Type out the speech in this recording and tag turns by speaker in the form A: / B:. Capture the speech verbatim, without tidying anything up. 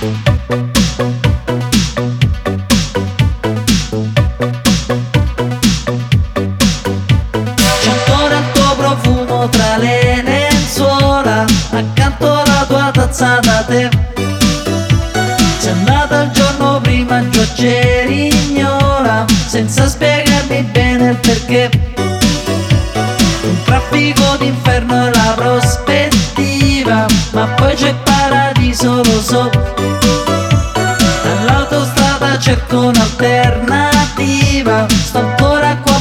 A: C'è ancora il tuo profumo tra le lenzuola, accanto alla tua tazza da tè. Sei andata il giorno prima giù a Cerignola, senza spiegarmi bene il perché. Un traffico d'inferno e la prospettiva, ma poi c'è paradiso, lo so. All'autostrada cerco un'alternativa, sto ancora qua